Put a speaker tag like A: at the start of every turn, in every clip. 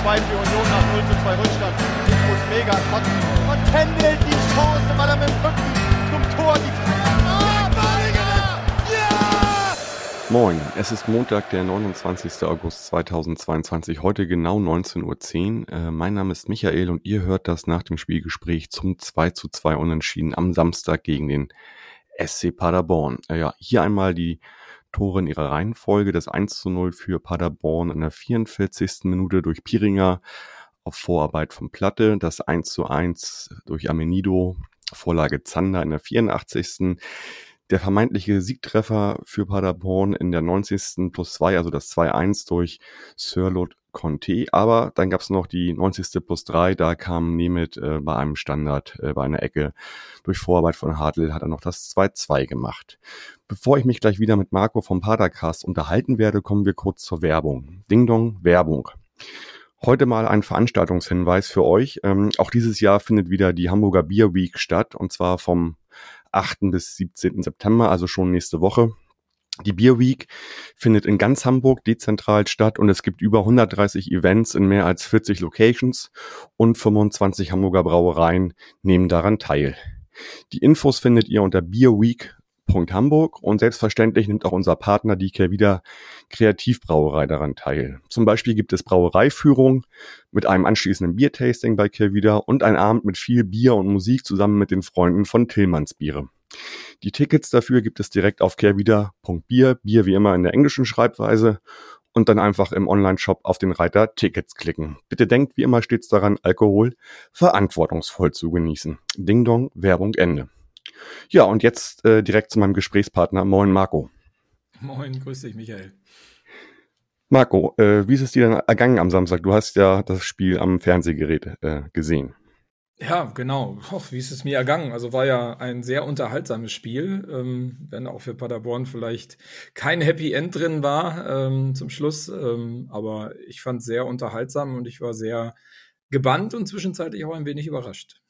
A: 2 für Union nach 0:2 Rückstand. Ich muss mega kotzen. Und Kendall die Chance, weil er mit dem Rücken zum Tor die
B: Moin, es ist Montag, der 29. August 2022, heute genau 19:10 Uhr. Mein Name ist Michael und ihr hört das nach dem Spielgespräch zum 2:2 Unentschieden am Samstag gegen den SC Paderborn. Hier einmal die Tore in ihrer Reihenfolge. Das 1:0 für Paderborn in der 44. Minute durch Piringer auf Vorarbeit von Platte. Das 1:1 durch Amenido, Vorlage Zander in der 84. Der vermeintliche Siegtreffer für Paderborn in der 90. +2, also das 2:1 durch Sørloth Conte. Aber dann gab es noch die 90. +3, da kam Nemeth bei einem Standard, bei einer Ecke durch Vorarbeit von Hartl, hat er noch das 2:2 gemacht. Bevor ich mich gleich wieder mit Marco vom Padercast unterhalten werde, kommen wir kurz zur Werbung. Ding Dong, Werbung. Heute mal ein Veranstaltungshinweis für euch. Auch dieses Jahr findet wieder die Hamburger Beer Week statt, und zwar vom 8. bis 17. September, also schon nächste Woche. Die Beer Week findet in ganz Hamburg dezentral statt und es gibt über 130 Events in mehr als 40 Locations und 25 Hamburger Brauereien nehmen daran teil. Die Infos findet ihr unter beerweek.hamburg und selbstverständlich nimmt auch unser Partner, die Kehrwieder Kreativbrauerei, daran teil. Zum Beispiel gibt es Brauereiführung mit einem anschließenden Biertasting bei Kehrwieder und ein Abend mit viel Bier und Musik zusammen mit den Freunden von Tillmanns Biere. Die Tickets dafür gibt es direkt auf kehrwieder.bier, Bier wie immer in der englischen Schreibweise, und dann einfach im Online-Shop auf den Reiter Tickets klicken. Bitte denkt wie immer stets daran, Alkohol verantwortungsvoll zu genießen. Ding Dong, Werbung Ende. Ja, und jetzt direkt zu meinem Gesprächspartner. Moin Marco.
C: Moin, grüß dich Michael.
B: Marco, wie ist es dir denn ergangen am Samstag? Du hast ja das Spiel am Fernsehgerät gesehen.
C: Ja, genau. Wie ist es mir ergangen? Also war ja ein sehr unterhaltsames Spiel, wenn auch für Paderborn vielleicht kein Happy End drin war zum Schluss. Aber ich fand es sehr unterhaltsam und ich war sehr gebannt und zwischenzeitlich auch ein wenig überrascht.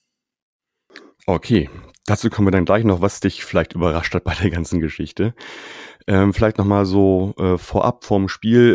B: Okay, dazu kommen wir dann gleich noch, was dich vielleicht überrascht hat bei der ganzen Geschichte. Vielleicht nochmal so vorab vorm Spiel.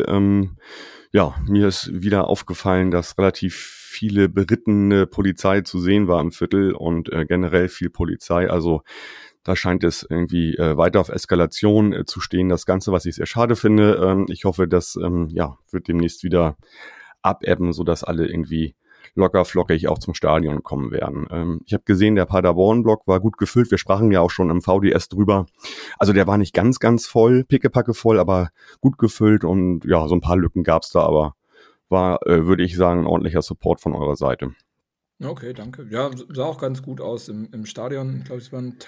B: Mir ist wieder aufgefallen, dass relativ viele berittene Polizei zu sehen war im Viertel und generell viel Polizei. Also da scheint es irgendwie weiter auf Eskalation zu stehen, das Ganze, was ich sehr schade finde. Ich hoffe, das wird demnächst wieder abebben, sodass alle irgendwie locker flockig auch zum Stadion kommen werden. Ich habe gesehen, der Paderborn-Block war gut gefüllt. Wir sprachen ja auch schon im VDS drüber. Also der war nicht ganz, ganz voll, pickepacke voll, aber gut gefüllt, und ja, so ein paar Lücken gab's da, aber war, würde ich sagen, ein ordentlicher Support von eurer Seite.
C: Okay, danke. Ja, sah auch ganz gut aus im Stadion. Ich glaube, es waren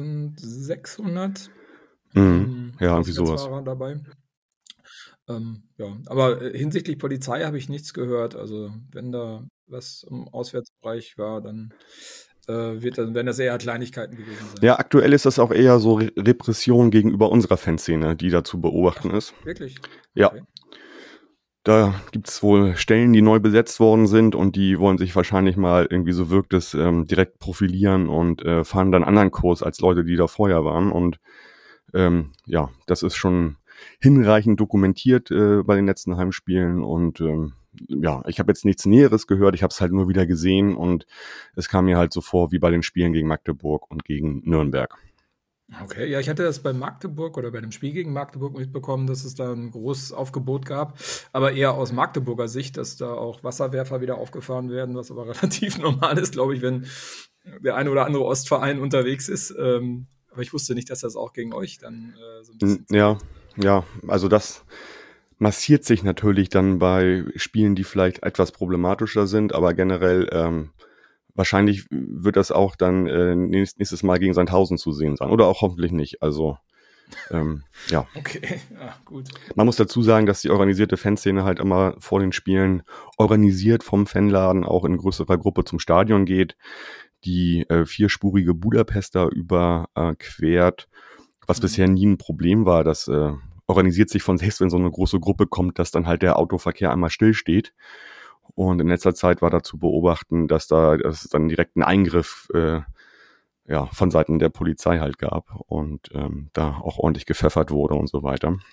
C: 1600
B: irgendwie sowas
C: dabei. Aber hinsichtlich Polizei habe ich nichts gehört. Also wenn da was im Auswärtsbereich war, dann werden das eher Kleinigkeiten gewesen sein.
B: Ja, aktuell ist das auch eher so Repression gegenüber unserer Fanszene, die da zu beobachten ist.
C: Wirklich?
B: Ja.
C: Okay.
B: Da gibt's wohl Stellen, die neu besetzt worden sind, und die wollen sich wahrscheinlich mal, irgendwie so wirkt es, direkt profilieren und fahren dann einen anderen Kurs als Leute, die da vorher waren. Und das ist schon hinreichend dokumentiert bei den letzten Heimspielen, und ich habe jetzt nichts Näheres gehört, ich habe es halt nur wieder gesehen, und es kam mir halt so vor wie bei den Spielen gegen Magdeburg und gegen Nürnberg.
C: Okay, ja, ich hatte das bei Magdeburg oder bei dem Spiel gegen Magdeburg mitbekommen, dass es da ein großes Aufgebot gab, aber eher aus Magdeburger Sicht, dass da auch Wasserwerfer wieder aufgefahren werden, was aber relativ normal ist, glaube ich, wenn der eine oder andere Ostverein unterwegs ist. Aber ich wusste nicht, dass das auch gegen euch dann so ein bisschen...
B: Ja, also das massiert sich natürlich dann bei Spielen, die vielleicht etwas problematischer sind, aber generell wahrscheinlich wird das auch dann nächstes Mal gegen Sandhausen zu sehen sein. Oder auch hoffentlich nicht. Also, ja.
C: Okay, ja, gut.
B: Man muss dazu sagen, dass die organisierte Fanszene halt immer vor den Spielen organisiert vom Fanladen auch in größerer Gruppe zum Stadion geht, die vierspurige Budapester überquert, was bisher nie ein Problem war. Das organisiert sich von selbst, wenn so eine große Gruppe kommt, dass dann halt der Autoverkehr einmal stillsteht. Und in letzter Zeit war da zu beobachten, dass es dann direkt einen Eingriff von Seiten der Polizei halt gab und da auch ordentlich gepfeffert wurde und so weiter.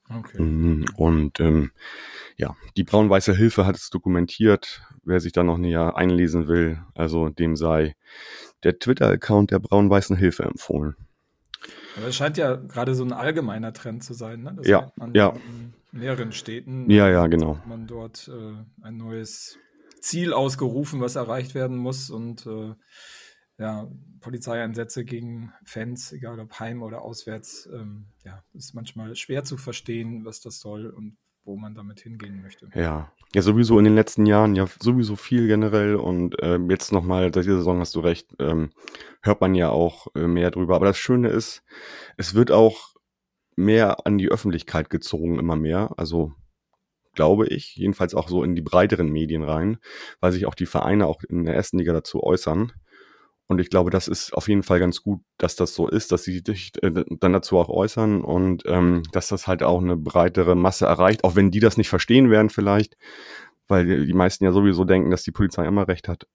C: Okay.
B: Und ja, die Braun-Weiße Hilfe hat es dokumentiert. Wer sich da noch näher einlesen will, also dem sei der Twitter-Account der Braun-Weißen Hilfe empfohlen.
C: Aber es scheint ja gerade so ein allgemeiner Trend zu sein, ne? Das
B: Ja,
C: merkt man
B: ja.
C: in mehreren Städten.
B: Ja, genau.
C: Hat man dort ein neues Ziel ausgerufen, was erreicht werden muss, und ja, Polizeieinsätze gegen Fans, egal ob heim oder auswärts, ja, ist manchmal schwer zu verstehen, was das soll und wo man damit hingehen möchte.
B: Ja, sowieso in den letzten Jahren ja sowieso viel generell und jetzt nochmal, diese Saison hast du recht, hört man ja auch mehr drüber. Aber das Schöne ist, es wird auch mehr an die Öffentlichkeit gezogen, immer mehr. Also glaube ich, jedenfalls auch so in die breiteren Medien rein, weil sich auch die Vereine auch in der ersten Liga dazu äußern. Und ich glaube, das ist auf jeden Fall ganz gut, dass das so ist, dass sie sich dann dazu auch äußern und dass das halt auch eine breitere Masse erreicht, auch wenn die das nicht verstehen werden vielleicht, weil die meisten ja sowieso denken, dass die Polizei immer recht hat.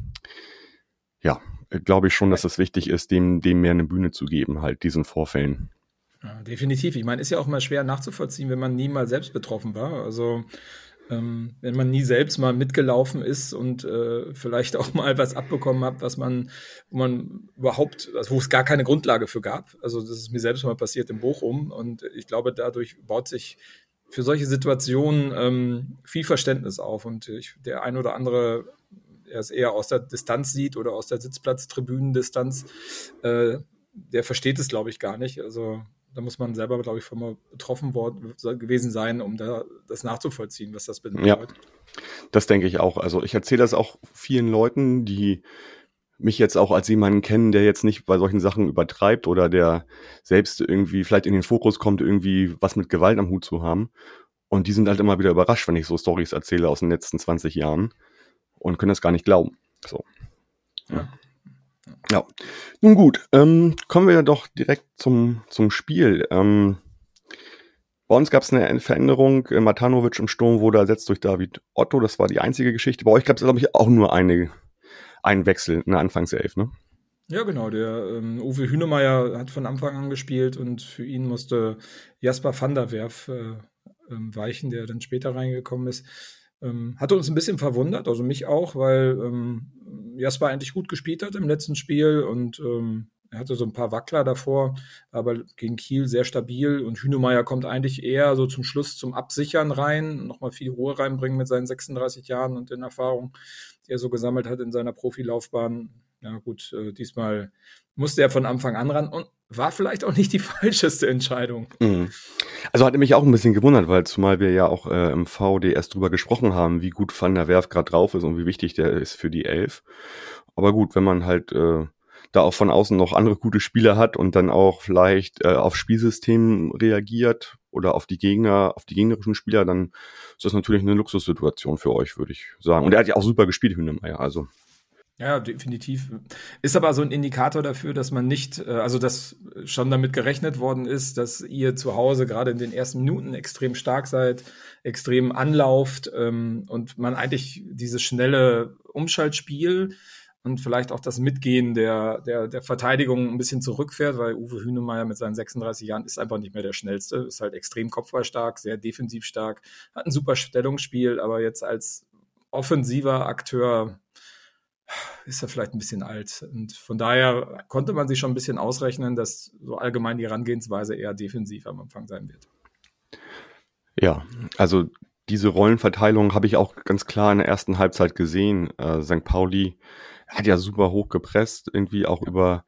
B: Ja, glaube ich schon, dass es wichtig ist, dem mehr eine Bühne zu geben, halt diesen Vorfällen.
C: Ja, definitiv. Ich meine, ist ja auch mal schwer nachzuvollziehen, wenn man nie mal selbst betroffen war. Also wenn man nie selbst mal mitgelaufen ist und vielleicht auch mal was abbekommen hat, wo man überhaupt, also wo es gar keine Grundlage für gab. Also das ist mir selbst mal passiert in Bochum, und ich glaube, dadurch baut sich für solche Situationen viel Verständnis auf, und der ein oder andere, der es eher aus der Distanz sieht oder aus der Sitzplatztribünendistanz, der versteht es, glaube ich, gar nicht. Also da muss man selber, glaube ich, mal betroffen gewesen sein, um das nachzuvollziehen, was das bedeutet.
B: Ja, das denke ich auch. Also ich erzähle das auch vielen Leuten, die mich jetzt auch als jemanden kennen, der jetzt nicht bei solchen Sachen übertreibt oder der selbst irgendwie vielleicht in den Fokus kommt, irgendwie was mit Gewalt am Hut zu haben. Und die sind halt immer wieder überrascht, wenn ich so Storys erzähle aus den letzten 20 Jahren und können das gar nicht glauben. So. Ja. Nun gut, kommen wir doch direkt zum Spiel. Bei uns gab es eine Veränderung. Matanovic im Sturm wurde ersetzt durch David Otto. Das war die einzige Geschichte. Bei euch gab es, glaube ich, auch nur einen Wechsel in der Anfangself, ne?
C: Ja, genau. Der Uwe Hünemeyer hat von Anfang an gespielt, und für ihn musste Jasper van der Werf weichen, der dann später reingekommen ist. Hatte uns ein bisschen verwundert, also mich auch, weil Jasper eigentlich gut gespielt hat im letzten Spiel, und er hatte so ein paar Wackler davor, aber gegen Kiel sehr stabil, und Hünemeyer kommt eigentlich eher so zum Schluss zum Absichern rein, nochmal viel Ruhe reinbringen mit seinen 36 Jahren und den Erfahrungen, die er so gesammelt hat in seiner Profilaufbahn. Ja gut, diesmal musste er von Anfang an ran und war vielleicht auch nicht die falscheste Entscheidung.
B: Also hat mich auch ein bisschen gewundert, weil zumal wir ja auch im VD erst drüber gesprochen haben, wie gut Van der Werf gerade drauf ist und wie wichtig der ist für die Elf. Aber gut, wenn man halt da auch von außen noch andere gute Spieler hat und dann auch vielleicht auf Spielsystem reagiert oder auf die gegnerischen Spieler, dann ist das natürlich eine Luxussituation für euch, würde ich sagen. Und er hat ja auch super gespielt, Hünemeyer, also.
C: Ja, definitiv. Ist aber so ein Indikator dafür, dass man nicht, also dass schon damit gerechnet worden ist, dass ihr zu Hause gerade in den ersten Minuten extrem stark seid, extrem anlauft, und man eigentlich dieses schnelle Umschaltspiel und vielleicht auch das Mitgehen der Verteidigung ein bisschen zurückfährt, weil Uwe Hünemeyer mit seinen 36 Jahren ist einfach nicht mehr der Schnellste, ist halt extrem kopfballstark, sehr defensiv stark, hat ein super Stellungsspiel, aber jetzt als offensiver Akteur ist er vielleicht ein bisschen alt. Und von daher konnte man sich schon ein bisschen ausrechnen, dass so allgemein die Herangehensweise eher defensiv am Anfang sein wird.
B: Ja, also diese Rollenverteilung habe ich auch ganz klar in der ersten Halbzeit gesehen. St. Pauli hat ja super hoch gepresst, irgendwie auch über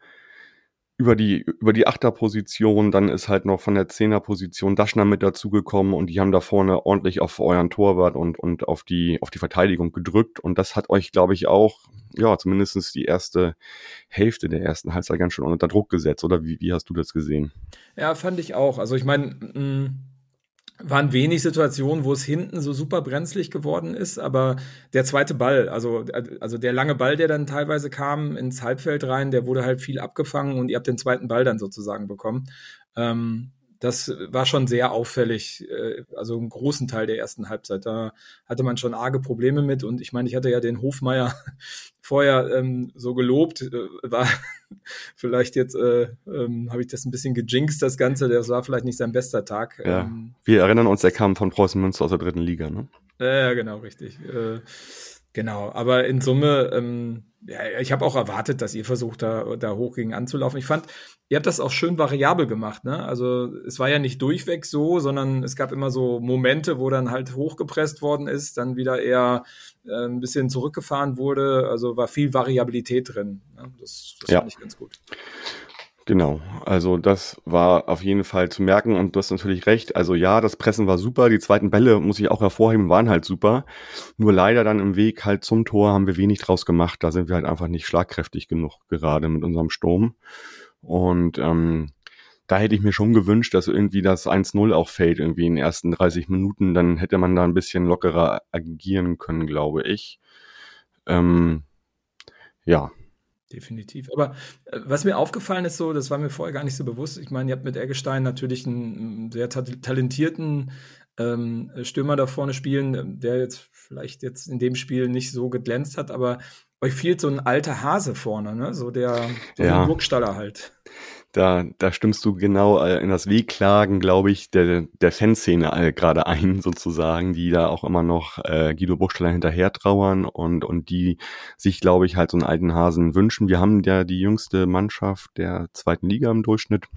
B: die Achterposition, dann ist halt noch von der Zehnerposition Daschner mit dazugekommen und die haben da vorne ordentlich auf euren Torwart und auf die Verteidigung gedrückt, und das hat euch, glaube ich, auch, ja, zumindest die erste Hälfte der ersten Halbzeit ganz schön unter Druck gesetzt, oder wie hast du das gesehen?
C: Ja, fand ich auch. Also ich meine, waren wenig Situationen, wo es hinten so super brenzlig geworden ist, aber der zweite Ball, also der lange Ball, der dann teilweise kam ins Halbfeld rein, der wurde halt viel abgefangen und ihr habt den zweiten Ball dann sozusagen bekommen. Das war schon sehr auffällig, also einen großen Teil der ersten Halbzeit. Da hatte man schon arge Probleme mit und ich meine, ich hatte ja den Hofmeier vorher so gelobt, war vielleicht jetzt, habe ich das ein bisschen gejinxt, das Ganze, das war vielleicht nicht sein bester Tag.
B: Ja, wir erinnern uns, der kam von Preußen Münster aus der 3. Liga, ne?
C: Ja, genau, richtig. Genau, aber in Summe, ich habe auch erwartet, dass ihr versucht, da hoch gegen anzulaufen. Ich fand, ihr habt das auch schön variabel gemacht, ne? Also es war ja nicht durchweg so, sondern es gab immer so Momente, wo dann halt hochgepresst worden ist, dann wieder eher ein bisschen zurückgefahren wurde. Also war viel Variabilität drin. Ne? Das fand ich ganz gut.
B: Genau, also das war auf jeden Fall zu merken und du hast natürlich recht. Also ja, das Pressen war super, die zweiten Bälle, muss ich auch hervorheben, waren halt super. Nur leider dann im Weg halt zum Tor haben wir wenig draus gemacht. Da sind wir halt einfach nicht schlagkräftig genug gerade mit unserem Sturm. Und da hätte ich mir schon gewünscht, dass irgendwie das 1-0 auch fällt, irgendwie in den ersten 30 Minuten. Dann hätte man da ein bisschen lockerer agieren können, glaube ich. Ja.
C: Definitiv. Aber was mir aufgefallen ist, so, das war mir vorher gar nicht so bewusst. Ich meine, ihr habt mit Eggestein natürlich einen sehr talentierten Stürmer da vorne spielen, der jetzt vielleicht jetzt in dem Spiel nicht so geglänzt hat, aber euch fehlt so ein alter Hase vorne, ne? So ein Burgstaller halt.
B: Da stimmst du genau in das Wehklagen, glaube ich, der Fanszene gerade ein, sozusagen, die da auch immer noch Guido Burgstaller hinterher trauern und die sich, glaube ich, halt so einen alten Hasen wünschen. Wir haben ja die jüngste Mannschaft der 2. Liga im Durchschnitt.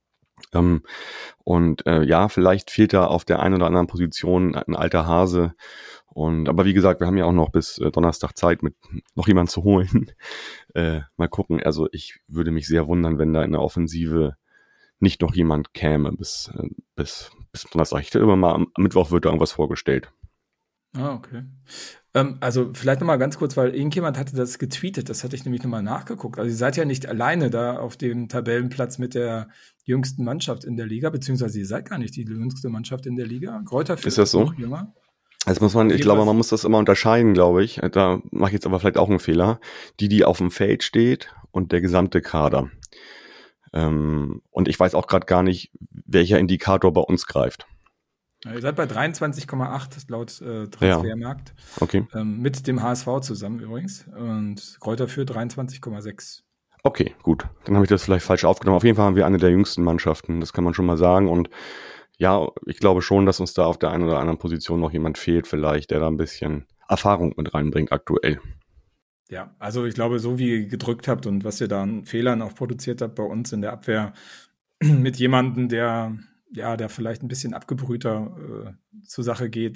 B: Vielleicht fehlt da auf der einen oder anderen Position ein alter Hase. Aber wie gesagt, wir haben ja auch noch bis Donnerstag Zeit, mit noch jemanden zu holen. Mal gucken. Also ich würde mich sehr wundern, wenn da in der Offensive nicht noch jemand käme bis Donnerstag. Ich glaube mal, am Mittwoch wird da irgendwas vorgestellt.
C: Ah, okay. Also vielleicht nochmal ganz kurz, weil irgendjemand hatte das getweetet, das hatte ich nämlich nochmal nachgeguckt. Also ihr seid ja nicht alleine da auf dem Tabellenplatz mit der jüngsten Mannschaft in der Liga, beziehungsweise ihr seid gar nicht die jüngste Mannschaft in der Liga. Greuther Fürth
B: ist das so?
C: Noch jünger.
B: Ich glaube, man muss das immer unterscheiden, glaube ich. Da mache ich jetzt aber vielleicht auch einen Fehler. Die auf dem Feld steht und der gesamte Kader. Und ich weiß auch gerade gar nicht, welcher Indikator bei uns greift.
C: Ihr seid bei 23,8 laut Transfermarkt.
B: Ja. Okay.
C: Mit dem HSV zusammen übrigens. Und Greuther Fürth 23,6.
B: Okay, gut. Dann habe ich das vielleicht falsch aufgenommen. Auf jeden Fall haben wir eine der jüngsten Mannschaften. Das kann man schon mal sagen. Und ja, ich glaube schon, dass uns da auf der einen oder anderen Position noch jemand fehlt, vielleicht, der da ein bisschen Erfahrung mit reinbringt aktuell.
C: Ja, also ich glaube, so wie ihr gedrückt habt und was ihr da an Fehlern auch produziert habt bei uns in der Abwehr mit jemandem, der vielleicht ein bisschen abgebrühter zur Sache geht,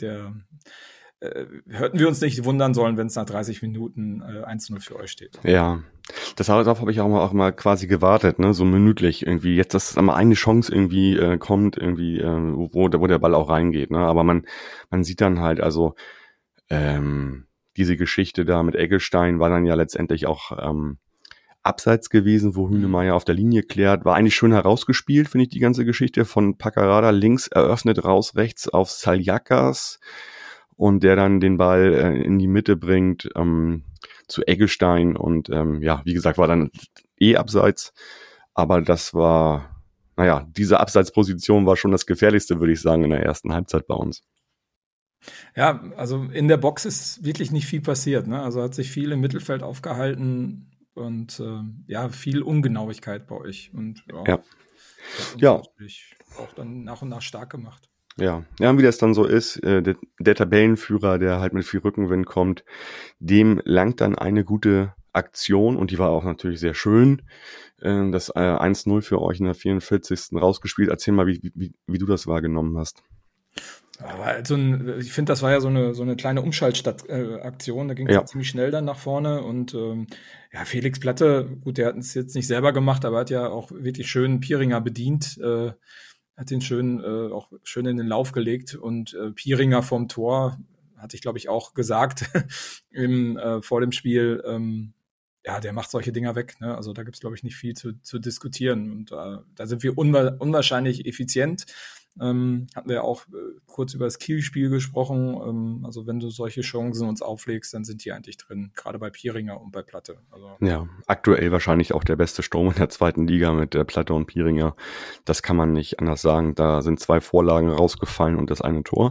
C: hätten wir uns nicht wundern sollen, wenn es nach 30 Minuten 1-0 für euch steht.
B: Ja, darauf habe ich auch mal quasi gewartet, ne, so minütlich irgendwie. Jetzt, dass mal eine Chance irgendwie kommt, irgendwie, wo der Ball auch reingeht, ne. Aber man sieht dann halt, also diese Geschichte da mit Eggestein war dann ja letztendlich auch abseits gewesen, wo Hünemeyer auf der Linie klärt. War eigentlich schön herausgespielt, finde ich, die ganze Geschichte von Paccarada links eröffnet, raus rechts auf Saljakas und der dann den Ball in die Mitte bringt zu Eggestein und wie gesagt, war dann abseits, aber das war, diese Abseitsposition war schon das Gefährlichste, würde ich sagen, in der ersten Halbzeit bei uns.
C: Ja, also in der Box ist wirklich nicht viel passiert, ne? Also hat sich viel im Mittelfeld aufgehalten und viel Ungenauigkeit bei euch und
B: ja.
C: Auch dann nach und nach stark gemacht.
B: Ja, wie das dann so ist, der Tabellenführer, der halt mit viel Rückenwind kommt, dem langt dann eine gute Aktion und die war auch natürlich sehr schön. Das 1-0 für euch in der 44. rausgespielt. Erzähl mal, wie du das wahrgenommen hast.
C: Aber ich finde, das war ja so eine kleine Umschaltaktion. Da ging es ziemlich schnell dann nach vorne und Felix Platte, gut, der hat es jetzt nicht selber gemacht, aber hat ja auch wirklich schön Pieringer bedient. Hat den auch schön in den Lauf gelegt und Pieringer vom Tor, hatte ich glaube ich auch gesagt vor dem Spiel, der macht solche Dinger weg, ne? Also da gibt's glaube ich nicht viel zu diskutieren und da sind wir unwahrscheinlich effizient. Hatten wir ja auch kurz über das Kiel-Spiel gesprochen. Also wenn du solche Chancen uns auflegst, dann sind die eigentlich drin, gerade bei Pieringer und bei Platte. Also,
B: Ja, aktuell wahrscheinlich auch der beste Sturm in der zweiten Liga mit Platte und Pieringer. Das kann man nicht anders sagen. Da sind 2 Vorlagen rausgefallen und das eine Tor.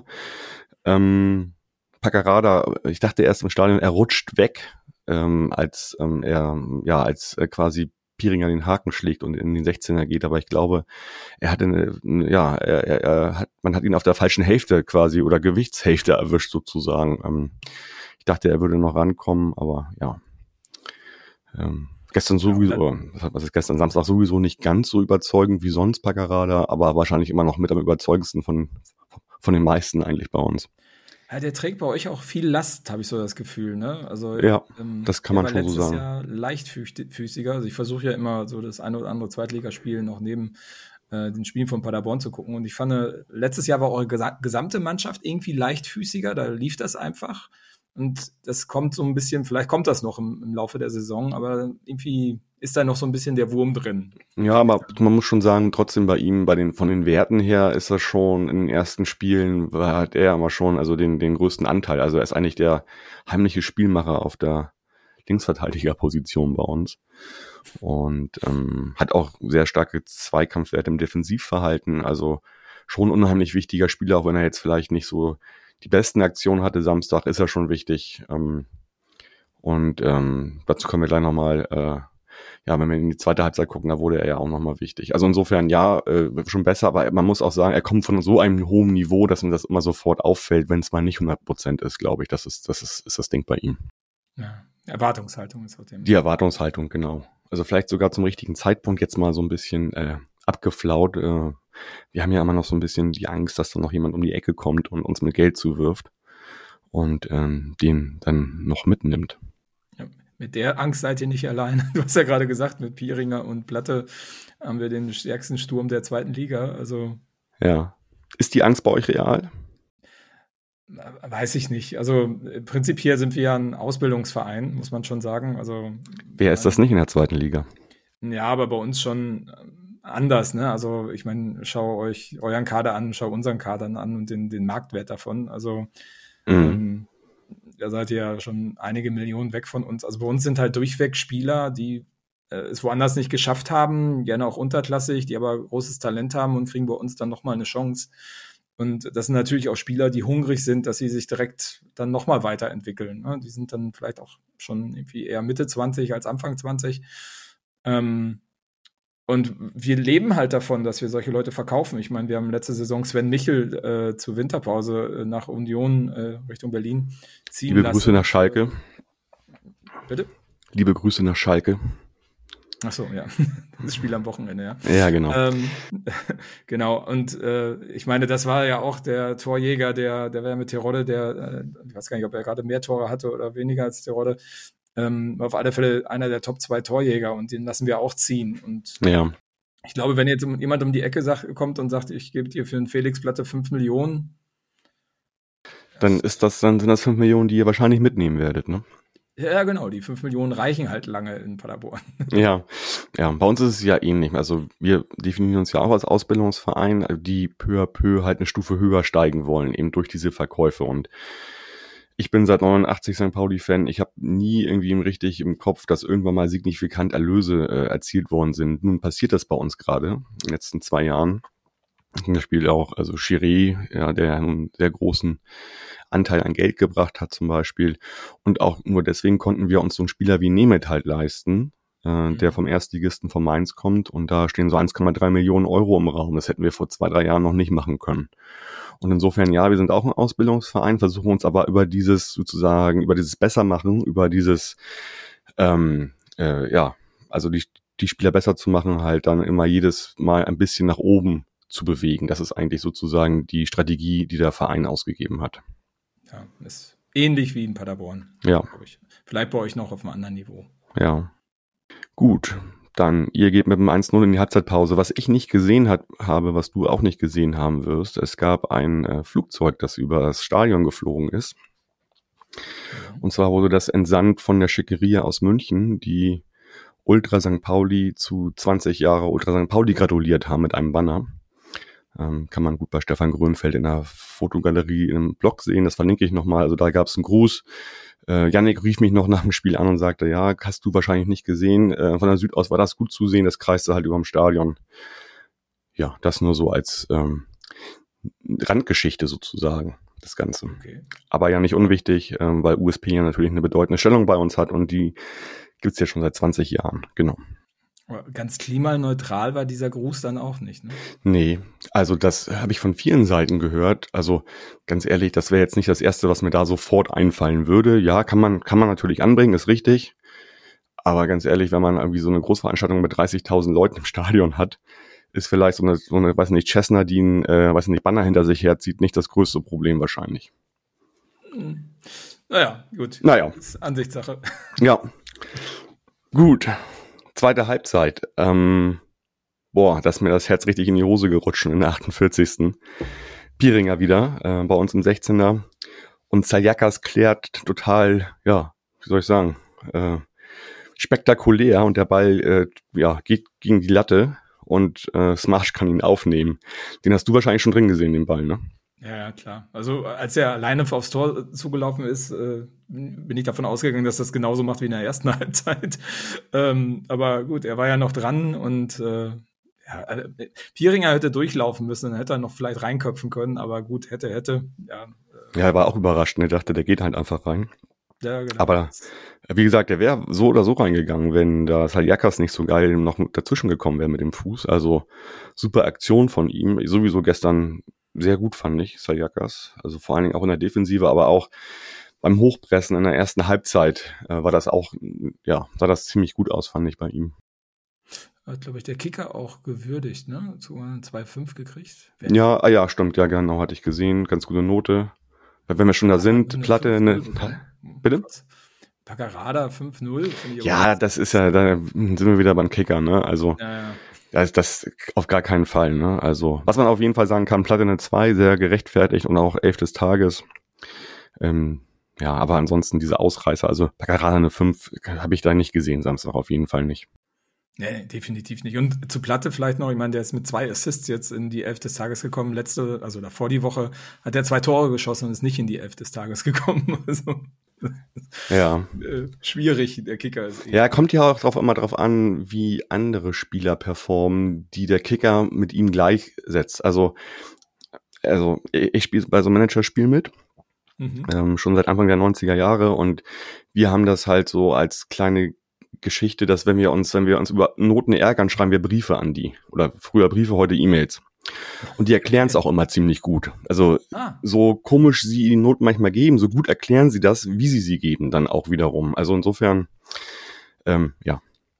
B: Paccarada, ich dachte erst im Stadion, er rutscht weg, als quasi Pieringer den Haken schlägt und in den 16er geht, aber ich glaube, man hat ihn auf der falschen Hälfte quasi oder Gewichtshälfte erwischt sozusagen. Ich dachte, er würde noch rankommen, aber ja. Gestern Samstag sowieso nicht ganz so überzeugend wie sonst Paccarada, aber wahrscheinlich immer noch mit am überzeugendsten von den meisten eigentlich bei uns.
C: Ja, der trägt bei euch auch viel Last, habe ich so das Gefühl, ne? Also,
B: ja, das kann man schon so sagen.
C: Jahr leichtfüßiger. Also ich versuche ja immer so das eine oder andere Zweitligaspiel noch neben den Spielen von Paderborn zu gucken. Und ich fand, letztes Jahr war eure gesamte Mannschaft irgendwie leichtfüßiger. Da lief das einfach. Und das kommt so ein bisschen, vielleicht kommt das noch im Laufe der Saison, aber irgendwie ist da noch so ein bisschen der Wurm drin.
B: Ja, aber man muss schon sagen, trotzdem bei ihm, von den Werten her ist er schon in den ersten Spielen, hat er immer schon also den größten Anteil. Also er ist eigentlich der heimliche Spielmacher auf der Linksverteidigerposition bei uns. Und hat auch sehr starke Zweikampfwerte im Defensivverhalten. Also schon ein unheimlich wichtiger Spieler, auch wenn er jetzt vielleicht nicht so die besten Aktionen hatte Samstag, ist er schon wichtig. Dazu kommen wir gleich nochmal, wenn wir in die zweite Halbzeit gucken, da wurde er ja auch nochmal wichtig. Also insofern, schon besser, aber man muss auch sagen, er kommt von so einem hohen Niveau, dass ihm das immer sofort auffällt, wenn es mal nicht 100% ist, glaube ich. Das ist das Ding bei ihm.
C: Ja, Erwartungshaltung ist auch dem.
B: Die Erwartungshaltung, genau. Also vielleicht sogar zum richtigen Zeitpunkt jetzt mal so ein bisschen abgeflaut. Wir haben ja immer noch so ein bisschen die Angst, dass da noch jemand um die Ecke kommt und uns mit Geld zuwirft und den dann noch mitnimmt.
C: Ja, mit der Angst seid ihr nicht allein. Du hast ja gerade gesagt, mit Pieringer und Platte haben wir den stärksten Sturm der zweiten Liga. Also
B: ja. Ist die Angst bei euch real?
C: Weiß ich nicht. Also prinzipiell sind wir ja ein Ausbildungsverein, muss man schon sagen. Also
B: wer ist das nicht in der zweiten Liga?
C: Ja, aber bei uns schon anders, ne? Also ich meine, schau euch euren Kader an, schau unseren Kadern an und den Marktwert davon. Also da seid ihr ja schon einige Millionen weg von uns. Also bei uns sind halt durchweg Spieler, die es woanders nicht geschafft haben, gerne auch unterklassig, die aber großes Talent haben und kriegen bei uns dann nochmal eine Chance. Und das sind natürlich auch Spieler, die hungrig sind, dass sie sich direkt dann nochmal weiterentwickeln. Ne? Die sind dann vielleicht auch schon irgendwie eher Mitte 20 als Anfang 20. Und wir leben halt davon, dass wir solche Leute verkaufen. Ich meine, wir haben letzte Saison Sven Michel zur Winterpause nach Union Richtung Berlin ziehen lassen.
B: Liebe Grüße nach Schalke.
C: Bitte?
B: Liebe Grüße nach Schalke.
C: Ach so, ja. Das Spiel am Wochenende, ja.
B: Ja, genau.
C: Genau, und ich meine, das war ja auch der Torjäger, der war ja mit Terodde, ich weiß gar nicht, ob er gerade mehr Tore hatte oder weniger als Terodde, auf alle Fälle einer der Top 2 Torjäger und den lassen wir auch ziehen. Und
B: ja.
C: Ich glaube, wenn jetzt jemand um die Ecke kommt und sagt, ich gebe dir für einen Felix Platte 5 Millionen.
B: Dann sind das 5 Millionen, die ihr wahrscheinlich mitnehmen werdet, ne?
C: Ja, genau, die 5 Millionen reichen halt lange in Paderborn.
B: Ja, bei uns ist es ja ähnlich. Also wir definieren uns ja auch als Ausbildungsverein, die peu à peu halt eine Stufe höher steigen wollen, eben durch diese Verkäufe. Und ich bin seit 89 St. Pauli-Fan. Ich habe nie irgendwie richtig im Kopf, dass irgendwann mal signifikant Erlöse erzielt worden sind. Nun passiert das bei uns gerade in den letzten 2 Jahren. Das Spiel auch, also Chiré, ja, der einen sehr großen Anteil an Geld gebracht hat zum Beispiel. Und auch nur deswegen konnten wir uns so einen Spieler wie Nemeth halt leisten, der vom Erstligisten von Mainz kommt. Und da stehen so 1,3 Millionen Euro im Raum. Das hätten wir vor 2-3 Jahren noch nicht machen können. Und insofern, ja, wir sind auch ein Ausbildungsverein, versuchen uns aber über dieses Bessermachen, über dieses, also die Spieler besser zu machen, halt dann immer jedes Mal ein bisschen nach oben zu bewegen. Das ist eigentlich sozusagen die Strategie, die der Verein ausgegeben hat.
C: Ja, ist ähnlich wie in Paderborn.
B: Ja.
C: Vielleicht bei euch noch auf einem anderen Niveau.
B: Ja. Gut. Dann, ihr geht mit dem 1-0 in die Halbzeitpause. Was ich nicht gesehen habe, was du auch nicht gesehen haben wirst, es gab ein Flugzeug, das über das Stadion geflogen ist. Ja. Und zwar wurde das entsandt von der Schickeria aus München, die Ultra St. Pauli zu 20 Jahre Ultra St. Pauli gratuliert haben mit einem Banner. Kann man gut bei Stefan Grönfeld in der Fotogalerie im Blog sehen. Das verlinke ich nochmal. Also da gab es einen Gruß. Yannick rief mich noch nach dem Spiel an und sagte, ja, hast du wahrscheinlich nicht gesehen. Von der Süd aus war das gut zu sehen. Das kreiste halt über dem Stadion. Ja, das nur so als Randgeschichte sozusagen, das Ganze.
C: Okay.
B: Aber ja nicht unwichtig, weil USP ja natürlich eine bedeutende Stellung bei uns hat und die gibt's ja schon seit 20 Jahren. Genau.
C: Aber ganz klimaneutral war dieser Gruß dann auch nicht, ne?
B: Nee, also das habe ich von vielen Seiten gehört. Also ganz ehrlich, das wäre jetzt nicht das Erste, was mir da sofort einfallen würde. Ja, kann man natürlich anbringen, ist richtig. Aber ganz ehrlich, wenn man irgendwie so eine Großveranstaltung mit 30.000 Leuten im Stadion hat, ist vielleicht so eine weiß nicht, Cessna, die ein, weiß nicht, Banner hinter sich herzieht, nicht das größte Problem wahrscheinlich.
C: Naja, gut.
B: Naja.
C: Das ist Ansichtssache.
B: Ja, gut. Zweite Halbzeit. Da ist mir das Herz richtig in die Hose gerutscht in der 48. Pieringer wieder, bei uns im 16er. Und Zaliakas klärt total, ja, wie soll ich sagen, spektakulär und der Ball geht gegen die Latte und Smash kann ihn aufnehmen. Den hast du wahrscheinlich schon drin gesehen, den Ball, ne?
C: Ja, klar. Also als er alleine aufs Tor zugelaufen ist, bin ich davon ausgegangen, dass das genauso macht wie in der ersten Halbzeit. Aber gut, er war ja noch dran und Pieringer hätte durchlaufen müssen, dann hätte er noch vielleicht reinköpfen können, aber gut, hätte. Ja,
B: er war auch überrascht, ne? Dachte, der geht halt einfach rein.
C: Ja, genau.
B: Aber wie gesagt, der wäre so oder so reingegangen, wenn da Saliakas nicht so geil noch dazwischen gekommen wäre mit dem Fuß. Also super Aktion von ihm. Sowieso gestern sehr gut, fand ich, Saliakas. Also vor allen Dingen auch in der Defensive, aber auch beim Hochpressen in der ersten Halbzeit war das auch, ja, sah das ziemlich gut aus, fand ich bei ihm.
C: Hat, glaube ich, der Kicker auch gewürdigt, ne? Zu 2,5 gekriegt.
B: Ja, stimmt, ja, genau, hatte ich gesehen. Ganz gute Note. Wenn wir schon da sind, Platte, eine. Bitte?
C: Paccarada 5-0.
B: Ja, das ist ja, da sind wir wieder beim Kicker, ne? Also.
C: Ja.
B: Das auf gar keinen Fall, ne? Also, was man auf jeden Fall sagen kann, Platte eine 2, sehr gerechtfertigt und auch 11 des Tages. Ja, aber ansonsten diese Ausreißer, also Paccarada eine 5, habe ich da nicht gesehen, Samstag auf jeden Fall nicht.
C: Nee, definitiv nicht. Und zu Platte vielleicht noch, ich meine, der ist mit 2 Assists jetzt in die 11 des Tages gekommen. Also davor die Woche hat er 2 Tore geschossen und ist nicht in die 11 des Tages gekommen. Also,
B: ja.
C: Schwierig, der Kicker ist.
B: Ja, kommt ja auch immer drauf an, wie andere Spieler performen, die der Kicker mit ihm gleichsetzt. Also ich spiele bei so einem Managerspiel mit. Schon seit Anfang der 90er Jahre und wir haben das halt so als kleine Geschichte, dass wenn wir uns über Noten ärgern, schreiben wir Briefe an die. Oder früher Briefe, heute E-Mails. Und die erklären es auch immer ziemlich gut. Also so komisch sie die Noten manchmal geben, so gut erklären sie das, wie sie geben dann auch wiederum. Also insofern, ja.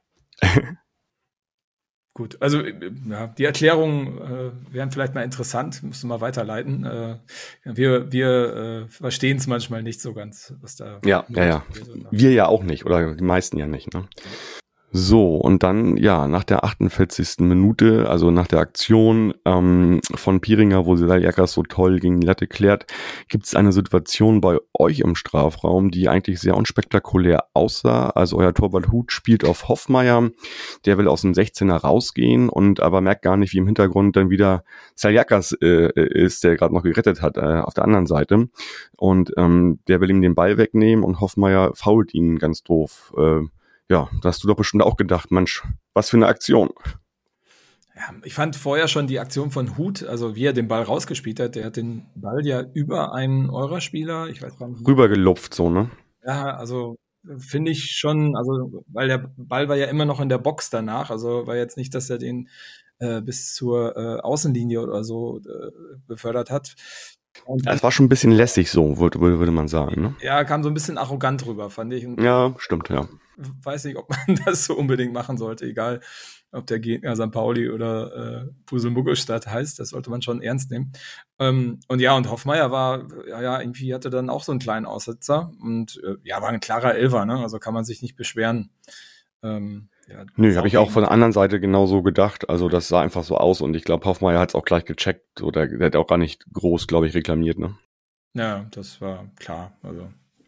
C: Gut, also ja, die Erklärungen wären vielleicht mal interessant, müssen wir mal weiterleiten. Wir verstehen es manchmal nicht so ganz, was da...
B: Ja. Wir ja auch nicht, oder die meisten ja nicht, ne? So, und dann, ja, nach der 48. Minute, also nach der Aktion von Pieringer, wo Saliakas so toll gegen die Latte klärt, gibt es eine Situation bei euch im Strafraum, die eigentlich sehr unspektakulär aussah. Also euer Torwart Huth spielt auf Hoffmeier, der will aus dem 16er rausgehen und aber merkt gar nicht, wie im Hintergrund dann wieder Saliakas ist, der gerade noch gerettet hat auf der anderen Seite. Und der will ihm den Ball wegnehmen und Hoffmeier fault ihn ganz doof. Ja, da hast du doch bestimmt auch gedacht, Mensch, was für eine Aktion.
C: Ja, ich fand vorher schon die Aktion von Huth, also wie er den Ball rausgespielt hat, der hat den Ball ja über einen eurer Spieler, ich weiß gar nicht.
B: Rübergelupft so, ne?
C: Ja, also finde ich schon, also weil der Ball war ja immer noch in der Box danach, also war jetzt nicht, dass er den bis zur Außenlinie oder so befördert hat.
B: Es war schon ein bisschen lässig so, würde man sagen, ne?
C: Ja, kam so ein bisschen arrogant rüber, fand ich. Und
B: ja, stimmt, ja.
C: Weiß nicht, ob man das so unbedingt machen sollte, egal ob der Gegner St. Pauli oder Puselmuggelstadt heißt, das sollte man schon ernst nehmen. Und Hoffmeier war, irgendwie hatte dann auch so einen kleinen Aussetzer und war ein klarer Elfer, ne? Also kann man sich nicht beschweren.
B: Nö, habe ich auch von der anderen Seite genauso gedacht. Also das sah einfach so aus und ich glaube, Hoffmeier hat es auch gleich gecheckt oder der hat auch gar nicht groß, glaube ich, reklamiert, ne?
C: Ja, das war klar. Also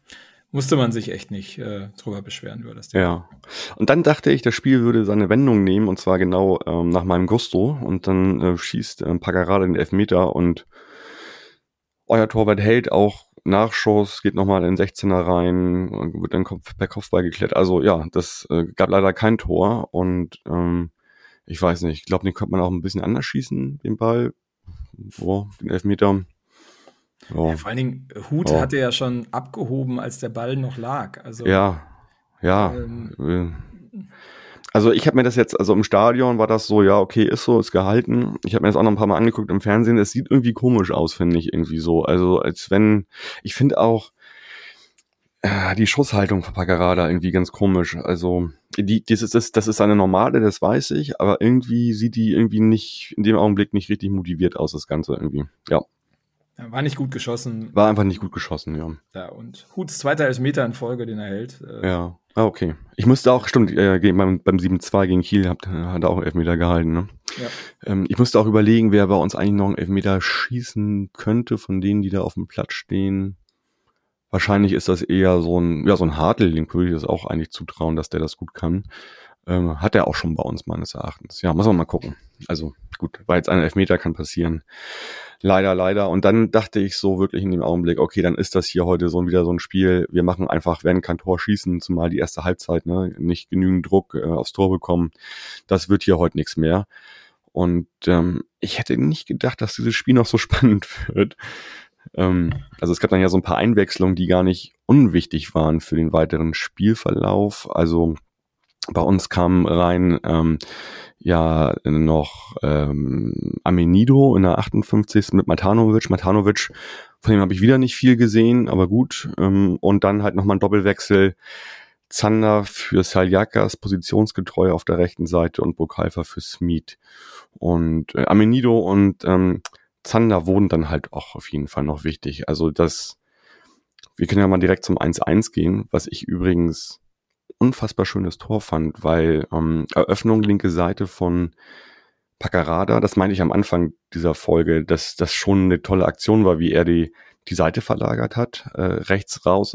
C: musste man sich echt nicht drüber beschweren über das Ding.
B: Ja. Und dann dachte ich, das Spiel würde seine Wendung nehmen, und zwar genau nach meinem Gusto. Und dann schießt Paccarada den Elfmeter und euer Torwart hält auch Nachschuss, geht nochmal in den 16er rein und wird dann per Kopfball geklärt. Also ja, das gab leider kein Tor. Und ich weiß nicht, ich glaube, den könnte man auch ein bisschen anders schießen, den Ball. Den Elfmeter.
C: Ja, vor allen Dingen, Huth hatte ja schon abgehoben, als der Ball noch lag. Also,
B: ja. Also ich habe mir das jetzt, also im Stadion war das so, ja, okay, ist so, ist gehalten. Ich habe mir das auch noch ein paar Mal angeguckt im Fernsehen. Es sieht irgendwie komisch aus, finde ich, irgendwie so. Also als wenn, ich finde auch die Schusshaltung von Paccarada irgendwie ganz komisch. Also das ist eine normale, das weiß ich, aber irgendwie sieht die irgendwie nicht, in dem Augenblick nicht richtig motiviert aus, das Ganze irgendwie. Ja.
C: War nicht gut geschossen.
B: War einfach nicht gut geschossen, ja.
C: Ja, und Huths zweiter Elfmeter in Folge, den er hält.
B: Ja, okay. Ich musste auch, stimmt, beim 7-2 gegen Kiel hat er auch einen Elfmeter gehalten, ne? Ja. Ich musste auch überlegen, wer bei uns eigentlich noch einen Elfmeter schießen könnte, von denen, die da auf dem Platz stehen. Wahrscheinlich ist das eher so ein Hartl, dem würde ich das auch eigentlich zutrauen, dass der das gut kann. Hat er auch schon bei uns, meines Erachtens. Ja, muss man mal gucken. Also gut, war jetzt ein Elfmeter, kann passieren. Leider. Und dann dachte ich so wirklich in dem Augenblick, okay, dann ist das hier heute wieder so ein Spiel. Wir machen einfach, werden kein Tor schießen, zumal die erste Halbzeit, ne, nicht genügend Druck aufs Tor bekommen. Das wird hier heute nichts mehr. Und ich hätte nicht gedacht, dass dieses Spiel noch so spannend wird. Also es gab dann ja so ein paar Einwechslungen, die gar nicht unwichtig waren für den weiteren Spielverlauf. Also bei uns kam rein noch Amenido in der 58. mit Matanovic. Matanovic, von dem habe ich wieder nicht viel gesehen, aber gut. Und dann halt nochmal ein Doppelwechsel. Zander für Saljakas, positionsgetreu auf der rechten Seite, und Burkhalter für Smith. Und Amenido und Zander wurden dann halt auch auf jeden Fall noch wichtig. Also wir können ja mal direkt zum 1-1 gehen, was ich übrigens unfassbar schönes Tor fand, weil Eröffnung linke Seite von Paccarada, das meinte ich am Anfang dieser Folge, dass das schon eine tolle Aktion war, wie er die Seite verlagert hat, rechts raus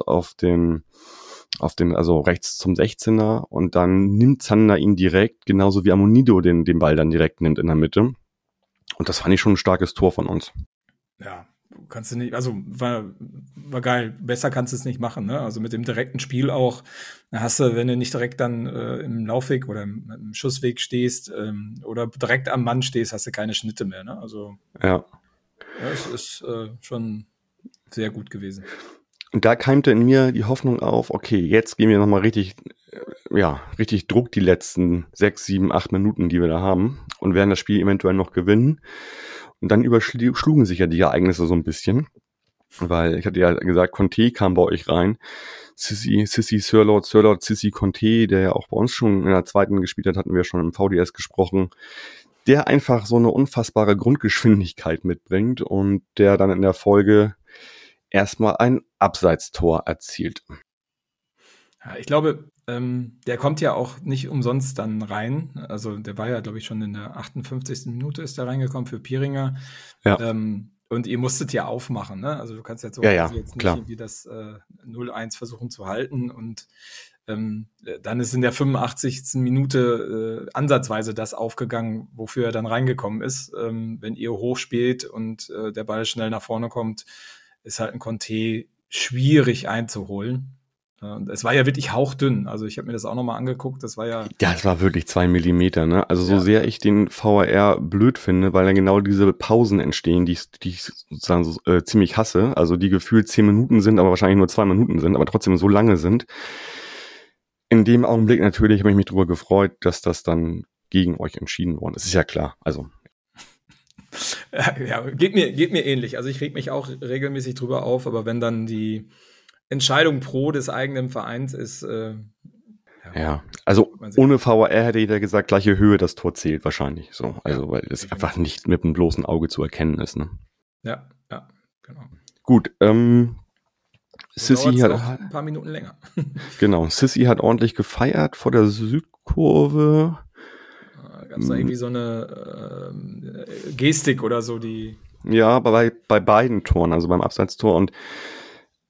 B: also rechts zum 16er, und dann nimmt Zander ihn direkt, genauso wie Amenido den Ball dann direkt nimmt in der Mitte. Und das fand ich schon ein starkes Tor von uns.
C: Ja, kannst du nicht, also war geil. Besser kannst du es nicht machen, ne? Also mit dem direkten Spiel auch, hast du, wenn du nicht direkt dann im Laufweg oder im Schussweg stehst oder direkt am Mann stehst, hast du keine Schnitte mehr, ne? Also ja, es ist schon sehr gut gewesen.
B: Und da keimte in mir die Hoffnung auf, okay, jetzt gehen wir nochmal richtig Druck die letzten 6, 7, 8 Minuten, die wir da haben, und werden das Spiel eventuell noch gewinnen. Und dann überschlugen sich ja die Ereignisse so ein bisschen, weil ich hatte ja gesagt, Conte kam bei euch rein, Sissi, Sörloth, Sissi, Conte, der ja auch bei uns schon in der zweiten gespielt hat, hatten wir schon im VDS gesprochen, der einfach so eine unfassbare Grundgeschwindigkeit mitbringt und der dann in der Folge erstmal ein Abseitstor erzielt.
C: Ja, ich glaube, der kommt ja auch nicht umsonst dann rein. Also der war ja, glaube ich, schon in der 58. Minute ist der reingekommen für Pieringer. Ja. Und ihr musstet ja aufmachen, ne? Also du kannst jetzt so jetzt nicht irgendwie das 0-1 versuchen zu halten. Und dann ist in der 85. Minute ansatzweise das aufgegangen, wofür er dann reingekommen ist. Wenn ihr hoch spielt und der Ball schnell nach vorne kommt, ist halt ein Conte schwierig einzuholen. Und es war ja wirklich hauchdünn. Also ich habe mir das auch nochmal angeguckt. Das war ja...
B: Ja, es war wirklich 2 Millimeter, ne? Also so sehr ich den VAR blöd finde, weil dann genau diese Pausen entstehen, die ich sozusagen so, ziemlich hasse. Also die gefühlt 10 Minuten sind, aber wahrscheinlich nur 2 Minuten sind, aber trotzdem so lange sind. In dem Augenblick natürlich habe ich mich darüber gefreut, dass das dann gegen euch entschieden worden ist. Das ist ja klar. Also...
C: Ja, geht mir ähnlich. Also ich reg mich auch regelmäßig drüber auf, aber wenn dann die Entscheidung pro des eigenen Vereins ist.
B: Also ohne VAR hätte jeder gesagt, gleiche Höhe, das Tor zählt wahrscheinlich. So, also weil es einfach nicht mit dem bloßen Auge zu erkennen ist. Ne?
C: Ja, genau.
B: Gut,
C: Sissi hat ein paar Minuten länger.
B: Genau, Sissi hat ordentlich gefeiert vor der Südkurve.
C: Gab es da irgendwie so eine Gestik oder so, die...
B: Ja, bei beiden Toren, also beim Abseitstor und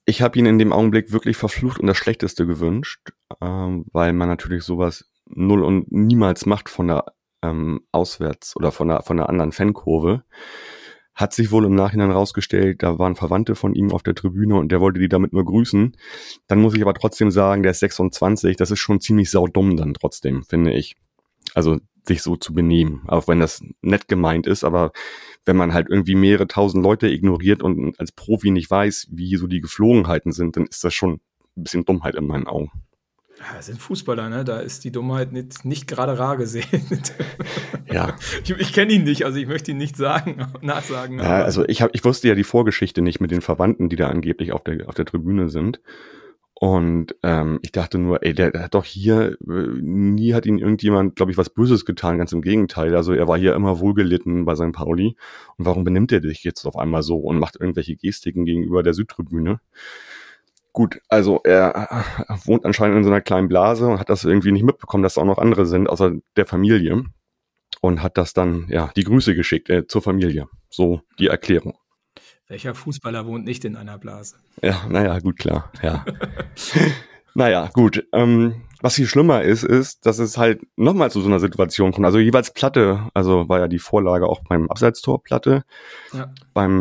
B: Ich habe ihn in dem Augenblick wirklich verflucht und das Schlechteste gewünscht, weil man natürlich sowas null und niemals macht von der Auswärts- oder von der anderen Fankurve. Hat sich wohl im Nachhinein rausgestellt, da waren Verwandte von ihm auf der Tribüne und der wollte die damit nur grüßen. Dann muss ich aber trotzdem sagen, der ist 26, das ist schon ziemlich saudumm dann trotzdem, finde ich. Also sich so zu benehmen, auch wenn das nett gemeint ist, aber wenn man halt irgendwie mehrere tausend Leute ignoriert und als Profi nicht weiß, wie so die Geflogenheiten sind, dann ist das schon ein bisschen Dummheit in meinen Augen.
C: Ja, das sind Fußballer, ne? Da ist die Dummheit nicht gerade rar gesehen.
B: Ja.
C: Ich kenne ihn nicht, also ich möchte ihn nicht nachsagen.
B: Ja, also ich wusste ja die Vorgeschichte nicht mit den Verwandten, die da angeblich auf der Tribüne sind. Und ich dachte nur, ey, der hat doch hier, nie hat ihn irgendjemand, glaube ich, was Böses getan, ganz im Gegenteil. Also er war hier immer wohlgelitten bei St. Pauli. Und warum benimmt er sich jetzt auf einmal so und macht irgendwelche Gestiken gegenüber der Südtribüne? Gut, also er wohnt anscheinend in so einer kleinen Blase und hat das irgendwie nicht mitbekommen, dass da auch noch andere sind, außer der Familie. Und hat das dann, ja, die Grüße geschickt zur Familie. So die Erklärung.
C: Welcher Fußballer wohnt nicht in einer Blase?
B: Ja, naja, gut, klar, ja. Naja, gut. Was viel schlimmer ist, dass es halt nochmal zu so einer Situation kommt. Also jeweils Platte, also war ja die Vorlage auch beim Abseitstor Platte. Ja.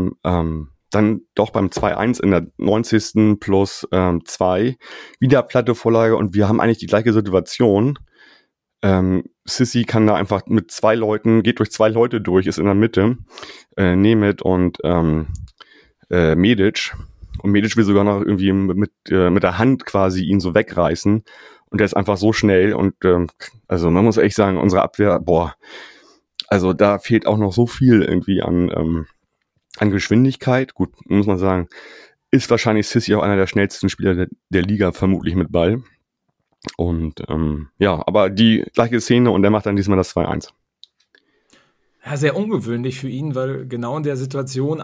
B: Dann doch beim 2-1 in der 90. plus 2. Wieder Platte Vorlage und wir haben eigentlich die gleiche Situation. Sissi kann da einfach mit 2 Leuten, geht durch 2 Leute durch, ist in der Mitte. Nemeth und Medic. Und Medic will sogar noch irgendwie mit der Hand quasi ihn so wegreißen. Und der ist einfach so schnell. Und also man muss echt sagen, unsere Abwehr, also da fehlt auch noch so viel irgendwie an Geschwindigkeit. Gut, muss man sagen, ist wahrscheinlich Sissi auch einer der schnellsten Spieler der Liga, vermutlich mit Ball. Und ja, aber die gleiche Szene und der macht dann diesmal das 2-1.
C: Ja, sehr ungewöhnlich für ihn, weil genau in der Situation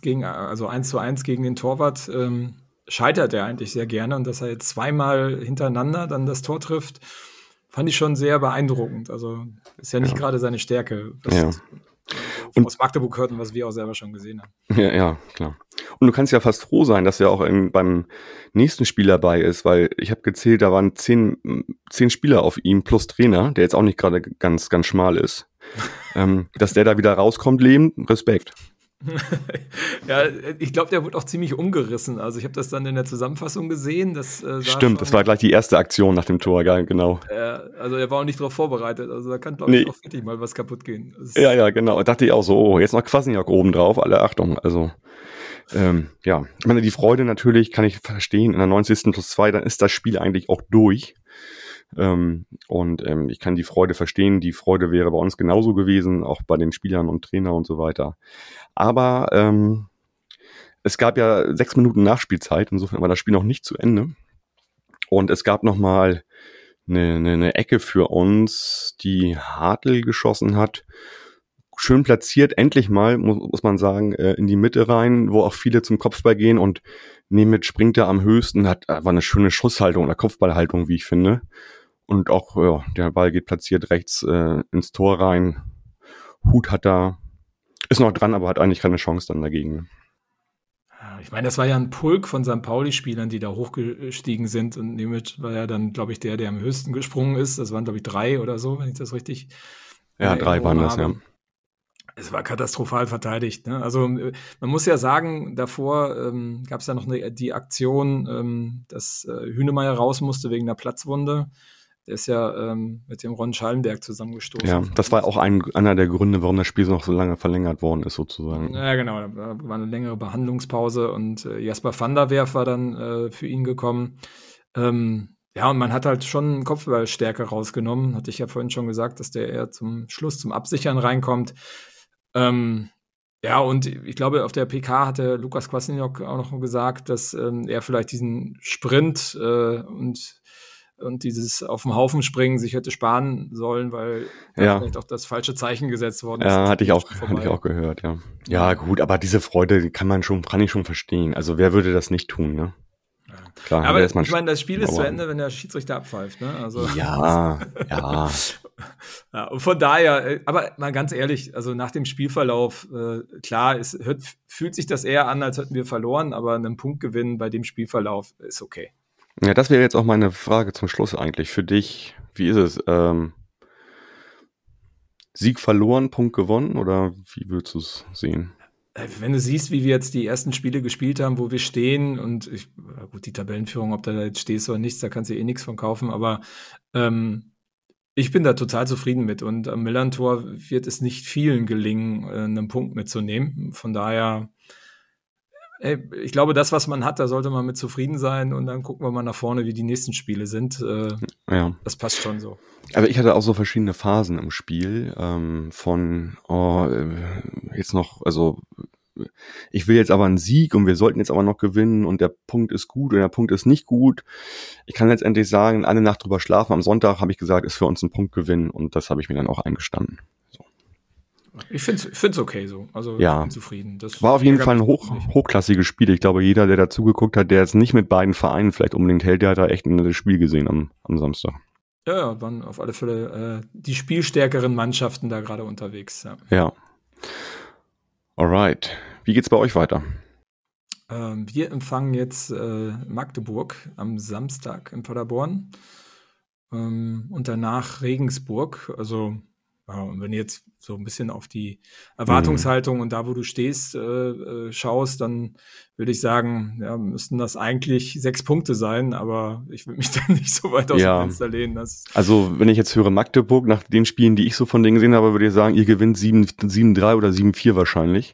C: 1:1 gegen den Torwart scheitert er eigentlich sehr gerne. Und dass er jetzt 2-mal hintereinander dann das Tor trifft, fand ich schon sehr beeindruckend. Also ist ja nicht gerade seine Stärke, was aus Magdeburg hört und was wir auch selber schon gesehen haben.
B: Ja, klar. Und du kannst ja fast froh sein, dass er auch beim nächsten Spiel dabei ist, weil ich habe gezählt, da waren 10 Spieler auf ihm plus Trainer, der jetzt auch nicht gerade ganz, ganz schmal ist. Dass der da wieder rauskommt, lebend, Respekt.
C: Ja, ich glaube, der wurde auch ziemlich umgerissen. Also ich habe das dann in der Zusammenfassung gesehen.
B: Stimmt, das war gleich die erste Aktion nach dem Tor, ja, genau.
C: Also er war auch nicht darauf vorbereitet. Also da kann, glaube ich, auch richtig mal was kaputt gehen.
B: Ja, genau. Da dachte ich auch so, jetzt noch Kwasniok oben drauf, alle Achtung. Also ja, ich meine, die Freude natürlich kann ich verstehen. In der 90. plus 2, dann ist das Spiel eigentlich auch durch. Und ich kann die Freude verstehen. Die Freude wäre bei uns genauso gewesen, auch bei den Spielern und Trainer und so weiter. Aber es gab ja 6 Minuten Nachspielzeit, insofern war das Spiel noch nicht zu Ende. Und es gab nochmal eine Ecke für uns, die Hartl geschossen hat. Schön platziert, endlich mal, muss man sagen, in die Mitte rein, wo auch viele zum Kopfball gehen und Nemeth springt da am höchsten, war eine schöne Schusshaltung oder Kopfballhaltung, wie ich finde. Und auch, ja, der Ball geht platziert rechts ins Tor rein. Hut hat da, ist noch dran, aber hat eigentlich keine Chance dann dagegen.
C: Ich meine, das war ja ein Pulk von St. Pauli-Spielern, die da hochgestiegen sind. Und Nemeth war ja dann, glaube ich, der am höchsten gesprungen ist. Das waren, glaube ich, 3 oder so, wenn ich das richtig.
B: Ja, 3 waren das, ja.
C: Es war katastrophal verteidigt. Ne? Also man muss ja sagen, davor gab es ja noch die Aktion, dass Hünemeyer raus musste wegen einer Platzwunde. Der ist ja mit dem Ron Schallenberg zusammengestoßen.
B: Ja, das war auch einer der Gründe, warum das Spiel noch so lange verlängert worden ist, sozusagen.
C: Ja, genau. Da war eine längere Behandlungspause und Jasper van der Werf war dann für ihn gekommen. Ja, und man hat halt schon Kopfballstärke rausgenommen. Hatte ich ja vorhin schon gesagt, dass der eher zum Schluss zum Absichern reinkommt. Ja, und ich glaube, auf der PK hatte Lukas Kwasniok auch noch gesagt, dass er vielleicht diesen Sprint und dieses auf dem Haufen springen sich hätte sparen sollen, weil vielleicht auch das falsche Zeichen gesetzt worden ist.
B: Ja, hatte ich auch gehört, ja. Ja, gut, aber diese Freude kann ich schon verstehen. Also wer würde das nicht tun, ne?
C: Ja. Klar, aber ich meine, das Spiel ist zu Ende, wenn der Schiedsrichter abpfeift, ne? Also
B: ja.
C: Ja, und von daher, aber mal ganz ehrlich, also nach dem Spielverlauf, klar, fühlt sich das eher an, als hätten wir verloren, aber einen Punktgewinn bei dem Spielverlauf ist okay.
B: Ja, das wäre jetzt auch meine Frage zum Schluss eigentlich. Für dich, wie ist es? Sieg verloren, Punkt gewonnen oder wie würdest du es sehen?
C: Wenn du siehst, wie wir jetzt die ersten Spiele gespielt haben, wo wir stehen und gut, die Tabellenführung, ob du da jetzt stehst oder nichts, da kannst du eh nichts von kaufen, aber ich bin da total zufrieden mit und am Millern-Tor wird es nicht vielen gelingen, einen Punkt mitzunehmen. Von daher, ich glaube, das, was man hat, da sollte man mit zufrieden sein und dann gucken wir mal nach vorne, wie die nächsten Spiele sind.
B: Ja.
C: Das passt schon so.
B: Aber ich hatte auch so verschiedene Phasen im Spiel, jetzt noch, also ich will jetzt aber einen Sieg und wir sollten jetzt aber noch gewinnen und der Punkt ist gut und der Punkt ist nicht gut. Ich kann letztendlich sagen, eine Nacht drüber schlafen, am Sonntag habe ich gesagt, ist für uns ein Punktgewinn und das habe ich mir dann auch eingestanden. So.
C: Ich find's okay so, also
B: ja.
C: Ich bin zufrieden. Das
B: war auf jeden Fall ein hochklassiges Spiel. Ich glaube, jeder, der da zugeguckt hat, der jetzt nicht mit beiden Vereinen vielleicht unbedingt hält, der hat da echt ein Spiel gesehen am Samstag.
C: Ja, waren auf alle Fälle die spielstärkeren Mannschaften da gerade unterwegs.
B: Ja. Alright. Wie geht's bei euch weiter?
C: Wir empfangen jetzt Magdeburg am Samstag in Paderborn und danach Regensburg. Also wenn du jetzt so ein bisschen auf die Erwartungshaltung und da, wo du stehst, schaust, dann würde ich sagen, ja, müssten das eigentlich 6 Punkte sein, aber ich will mich da nicht so weit aus dem Fenster lehnen.
B: Also wenn ich jetzt höre Magdeburg, nach den Spielen, die ich so von denen gesehen habe, würde ich sagen, ihr gewinnt 7-3 oder 7-4 wahrscheinlich.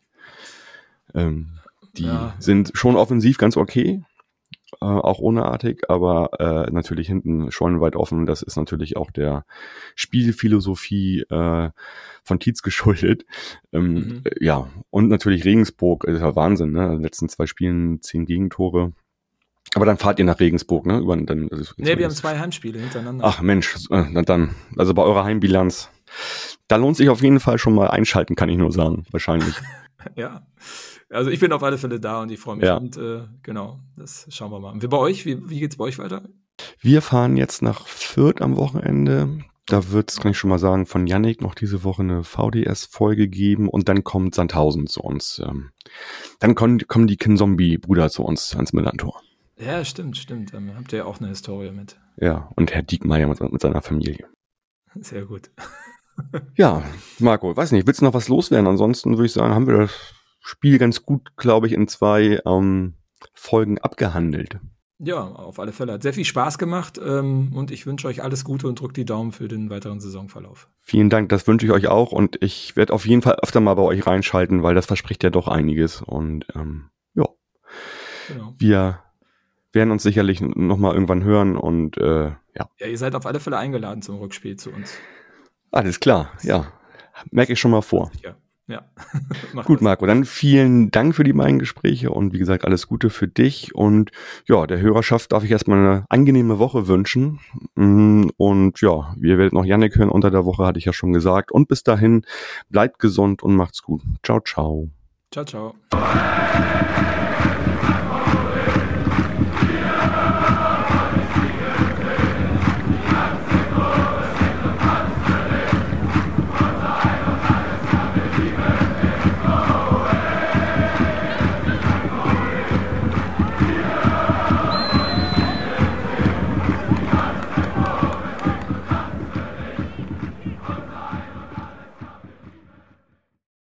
B: Die sind schon offensiv ganz okay, auch ohne Artig, aber natürlich hinten schon weit offen. Das ist natürlich auch der Spielphilosophie von Tietz geschuldet. Ja, und natürlich Regensburg, ist ja Wahnsinn, ne? In den letzten 2 Spielen 10 Gegentore. Aber dann fahrt ihr nach Regensburg, ne?
C: Wir haben 2 Heimspiele hintereinander.
B: Ach Mensch, dann, also bei eurer Heimbilanz, da lohnt sich auf jeden Fall schon mal einschalten, kann ich nur sagen, wahrscheinlich.
C: Ja, also ich bin auf alle Fälle da und ich freue mich.
B: Ja.
C: Und genau, das schauen wir mal. Und bei euch, wie geht's bei euch weiter?
B: Wir fahren jetzt nach Fürth am Wochenende. Da wird es, kann ich schon mal sagen, von Yannick noch diese Woche eine VDS-Folge geben und dann kommt Sandhausen zu uns. Dann kommen die Kinzombie-Brüder zu uns ans Millern-Tor.
C: Ja, stimmt. Habt ihr ja auch eine Historie mit.
B: Ja, und Herr Diekmeyer mit seiner Familie.
C: Sehr gut.
B: Ja, Marco, weiß nicht, willst du noch was loswerden? Ansonsten würde ich sagen, haben wir das Spiel ganz gut, glaube ich, in 2 Folgen abgehandelt.
C: Ja, auf alle Fälle. Hat sehr viel Spaß gemacht und ich wünsche euch alles Gute und drückt die Daumen für den weiteren Saisonverlauf.
B: Vielen Dank, das wünsche ich euch auch und ich werde auf jeden Fall öfter mal bei euch reinschalten, weil das verspricht ja doch einiges und ja, genau. Wir werden uns sicherlich nochmal irgendwann hören und ja.
C: Ja, ihr seid auf alle Fälle eingeladen zum Rückspiel zu uns.
B: Alles klar, ja. Merke ich schon mal vor.
C: Ja.
B: Gut, Marco, dann vielen Dank für die beiden Gespräche und wie gesagt, alles Gute für dich und ja, der Hörerschaft darf ich erstmal eine angenehme Woche wünschen und ja, ihr werdet noch Yannick hören unter der Woche, hatte ich ja schon gesagt und bis dahin, bleibt gesund und macht's gut. Ciao, ciao.
C: Ciao, ciao.